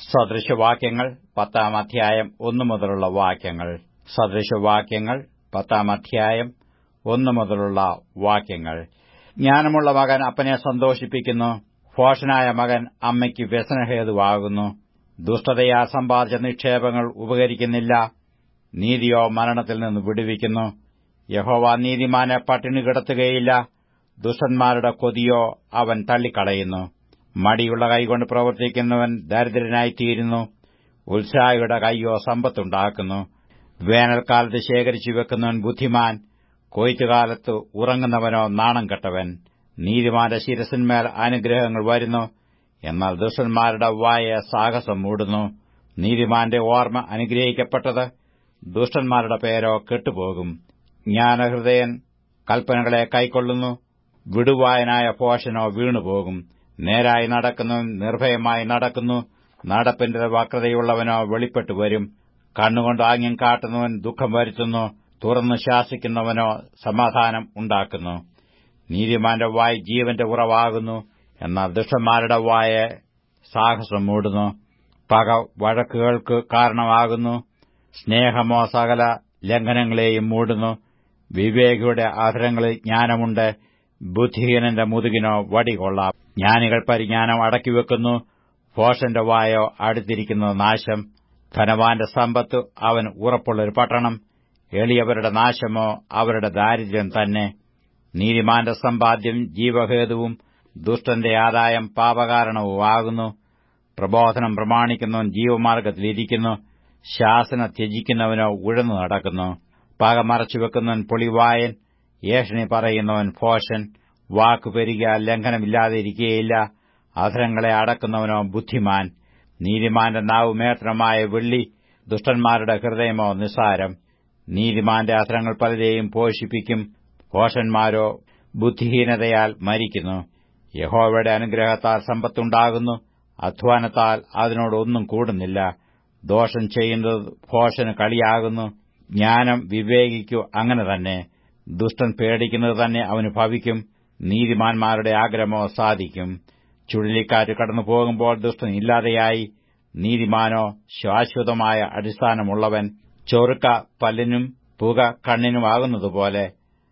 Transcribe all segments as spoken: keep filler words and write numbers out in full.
സദൃശവാക്യങ്ങൾ പത്താം അധ്യായം ഒന്നു മുതലുള്ള വാക്യങ്ങൾ. സദൃശവാക്യങ്ങൾ പത്താം അധ്യായം ഒന്നു മുതലുള്ള വാക്യങ്ങൾ. ജ്ഞാനമുള്ള മകൻ അപ്പനെ സന്തോഷിപ്പിക്കുന്നു, ഭോഷനായ മകൻ അമ്മയ്ക്ക് വ്യസനഹേതുവാകുന്നു. ദുഷ്ടതയാ സമ്പാദിച്ച നിക്ഷേപങ്ങൾ ഉപകരിക്കുന്നില്ല, നീതിയോ മരണത്തിൽ നിന്ന് വിടുവിക്കുന്നു. യഹോവ നീതിമാനെ പട്ടിണി കിടത്തുകയില്ല, ദുഷ്ടന്മാരുടെ കൊതിയോ അവൻ തള്ളിക്കളയുന്നു. മടിയുള്ള കൈകൊണ്ട് പ്രവർത്തിക്കുന്നവൻ ദരിദ്രനായിത്തീരുന്നു, ഉത്സാഹിയുടെ കൈയോ സമ്പത്തുണ്ടാക്കുന്നു. വേനൽക്കാലത്ത് ശേഖരിച്ചു വെക്കുന്നവൻ ബുദ്ധിമാൻ, കൊയ്ത്തുകാലത്ത് ഉറങ്ങുന്നവനോ നാണം കെട്ടവൻ. നീതിമാന്റെ ശിരസിന്മേൽ അനുഗ്രഹങ്ങൾ വരുന്നു, എന്നാൽ ദുഷ്ടന്മാരുടെ വായെ സാഹസം മൂടുന്നു. നീതിമാന്റെ ഓർമ്മ അനുഗ്രഹിക്കപ്പെട്ടത്, ദുഷ്ടന്മാരുടെ പേരോ കെട്ടുപോകും. ജ്ഞാനഹൃദയൻ കൽപ്പനകളെ കൈക്കൊള്ളുന്നു, വിടുവായനായ ഭോഷനോ വീണുപോകും. നേരായി നടക്കുന്നവൻ നിർഭയമായി നടക്കുന്നു, നടപ്പിന്റെ വക്രതയുള്ളവനോ വെളിപ്പെട്ടു വരും. കണ്ണുകൊണ്ട് ആംഗ്യം കാട്ടുന്നവൻ ദുഃഖം വരുത്തുന്നു, തുറന്നു ശാസിക്കുന്നവനോ സമാധാനം ഉണ്ടാക്കുന്നു. നീതിമാന്റെ വായ് ജീവന്റെ ഉറവാകുന്നു, എന്നാൽ ദുഷ്ടന്മാരുടെ വായെ സാഹസം മൂടുന്നു. പക വഴക്കുകൾക്ക് കാരണമാകുന്നു, സ്നേഹമോ സകല ലംഘനങ്ങളെയും മൂടുന്നു. വിവേകിയുടെ അധരങ്ങളിൽ ജ്ഞാനമുണ്ട്, ബുദ്ധിഹീനന്റെ മുതുകിനോ വടികൊള്ളാം. ജ്ഞാനികൾ പരിജ്ഞാനം അടക്കിവെക്കുന്നു, ഭോഷന്റെ വായോ അടുത്തിരിക്കുന്നത് നാശം. ധനവാന്റെ സമ്പത്ത് അവൻ ഉറപ്പുള്ളൊരു പട്ടണം, എളിയവരുടെ നാശമോ അവരുടെ ദാരിദ്ര്യം തന്നെ. നീതിമാന്റെ സമ്പാദ്യം ജീവഹേതുവും ദുഷ്ടന്റെ ആദായം പാപകാരണവുമാകുന്നു. പ്രബോധനം പ്രമാണിക്കുന്നവൻ ജീവമാർഗ്ഗത്തിലിരിക്കുന്നു, ശാസന ത്യജിക്കുന്നവനോ ഉഴന്നു നടക്കുന്നു. പക മറച്ചുവെക്കുന്നവൻ പൊളിവായൻ, ഏഷണി പറയുന്നവൻ ഭോഷൻ. വാക്കു പെരുകിയാൽ ലംഘനമില്ലാതിരിക്കുകയില്ല, അധരങ്ങളെ അടക്കുന്നവനോ ബുദ്ധിമാൻ. നീതിമാന്റെ നാവ് മേത്രമായ വെള്ളി, ദുഷ്ടന്മാരുടെ ഹൃദയമോ നിസ്സാരം. നീതിമാന്റെ അധരങ്ങൾ പലരെയും പോഷിപ്പിക്കും, ഭോഷന്മാരോ ബുദ്ധിഹീനതയാൽ മരിക്കുന്നു. യഹോവയുടെ അനുഗ്രഹത്താൽ സമ്പത്തുണ്ടാകുന്നു, അധ്വാനത്താൽ അതിനോടൊന്നും കൂടുന്നില്ല. ദോഷം ചെയ്യുന്നത് ഭോഷന് കളിയാകുന്നു, ജ്ഞാനം വിവേകിക്കു അങ്ങനെ തന്നെ. ദുഷ്ടൻ പേടിക്കുന്നത് തന്നെ അവന് ഭവിക്കും, നീതിമാന്മാരുടെ ആഗ്രഹമോ സാധിക്കും. ചുഴലിക്കാറ്റ് കടന്നു പോകുമ്പോൾ ദുഷ്ടൻ ഇല്ലാതെയായി, നീതിമാനോ ശാശ്വതമായ അടിസ്ഥാനമുള്ളവൻ. ചൊറുക്ക പല്ലിനും പുക കണ്ണിനുമാകുന്നതുപോലെ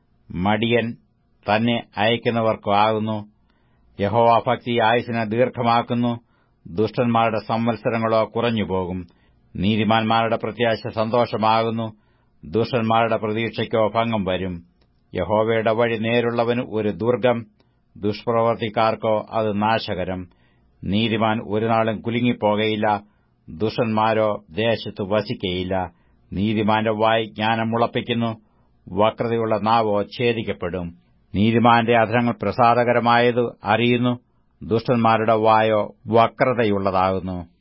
മടിയൻ തന്നെ അയക്കുന്നവർക്കു ആകുന്നു. യഹോവാഭക്തി ആയുസ്സിനെ ദീർഘമാക്കുന്നു, ദുഷ്ടന്മാരുടെ സംവത്സരങ്ങളോ കുറഞ്ഞുപോകും. നീതിമാന്മാരുടെ പ്രത്യാശ സന്തോഷമാകുന്നു, ദുഷ്ടന്മാരുടെ പ്രതീക്ഷയ്ക്കോ ഭംഗം വരും. യഹോവയുടെ വഴി നേരുള്ളവന് ഒരു ദുർഗം, ദുഷ്പ്രവർത്തിക്കാർക്കോ അത് നാശകരം. നീതിമാൻ ഒരുനാളും കുലുങ്ങിപ്പോകയില്ല, ദുഷ്ടന്മാരോ ദേശത്ത് വസിക്കയില്ല. നീതിമാന്റെ വായ് ജ്ഞാനം മുളപ്പിക്കുന്നു, വക്രതയുള്ള നാവോ ഛേദിക്കപ്പെടും. നീതിമാന്റെ അധരങ്ങൾ പ്രസാദകരമായത് അറിയുന്നു, ദുഷ്ടന്മാരുടെ വായോ വക്രതയുള്ളതാകുന്നു.